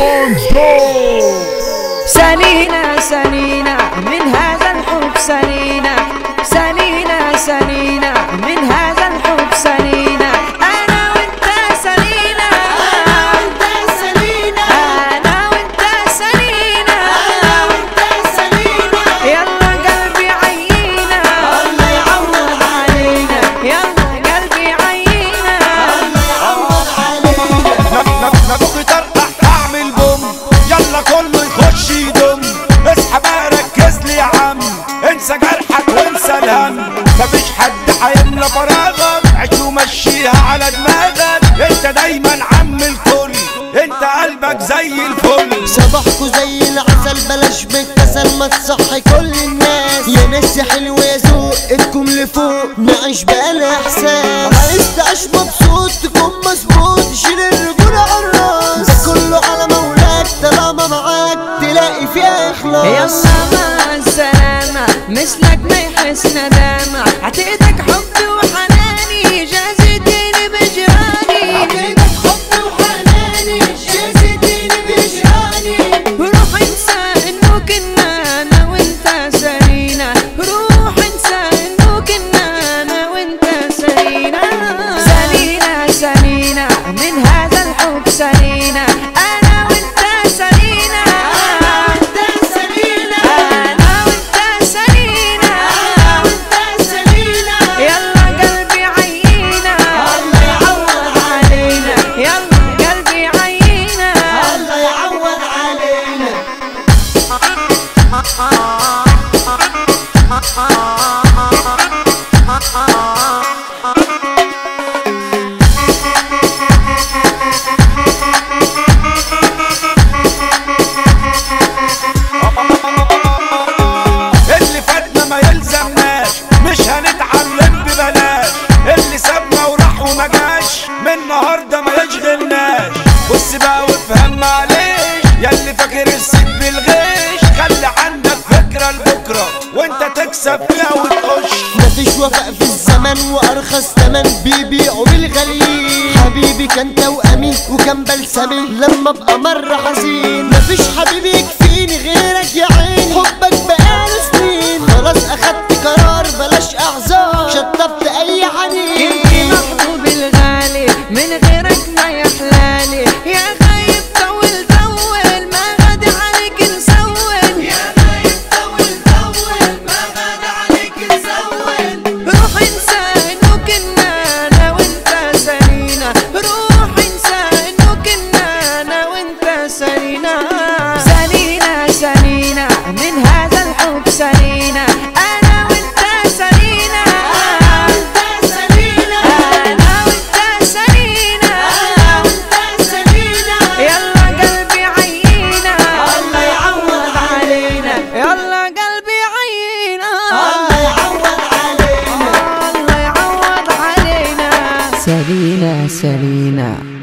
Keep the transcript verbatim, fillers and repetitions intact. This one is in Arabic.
سنينا سنينا من هذا الحب سنينا سنينا سنينا من هذا الحب سنينا أنا وأنت سنينا أنا وأنت سنينا أنا وأنت سنينا أنا وأنت سنينا يلا قلبي عينا الله يعوض علينا يلا قلبي عينا الله يعوض علينا نبغي ترقح أعمل بوم يلا كله يخش يدم اصحى بقى ركز لي يا عم انسى جرحك وانسى الهم مفيش حد هيملى فراغك عيش ومشيها على دماغك انت دايما عم الكل انت قلبك زي الفل صباحكوا زي العسل بلاش بالكسل ما تصحي كل الناس يا ناس يا حلو يا ذوق ايدكم لفوق نعيش بقى احساس عايز تعيش مبسوط تكون مظبوط شيل الرجولة عالراس ده كله على مولاك طالما معاك تلاقي فيها اخلاص يلا مع السلامة مثلك ما يحس ندامة عتقدك حب وحناني جازتيني بجراني عتقدك حب وحناني جازتيني بجراني روح انسى انه كنا انا وانت سرينا روح انسى انه كنا انا وانت سرينا سنينا سنينا من هذا الحب سنينا انا وانت سنينا اللي فاتنا ما يلزمناش مش هنتعلم ببلاش اللي سابنا وراح وما جاش من النهارده ما يشغلناش بص بقى وافهم معلش ياللي فاكر السيد بالغش خلي عندك فكره لبكره وانت تكسب فيها وتخش مفيش وفاء في الزمن وارخص تمن بيبيعوا بالغاليين حبيبي كان توأمي وكان بلسمي لما ابقى مرة حزين مفيش حبيبي يكفيني غيرك يا عيني حبك بقاله سنين خلاص اخدت قرار بلاش اعذار شطبت اي حنين انتي محبوبي الغالي من غيرك ما يحلالي يا غايب طول طول ما غاد عليك نسول يا غايب طول طول ما غاد عليك نسول روح انسى انه كنا انا وانت سنينا روح انسى انه كنا انا وانت سنينا سنينا سنينا من هذا الحب سنينا انا وانت سنينا انا وانت سنينا انا وانت سنينا انا وانت سنينا يلا قلبي عينا الله يعوض علينا يلا قلبي عينا الله يعوض علينا الله يعوض علينا سلينا سلينا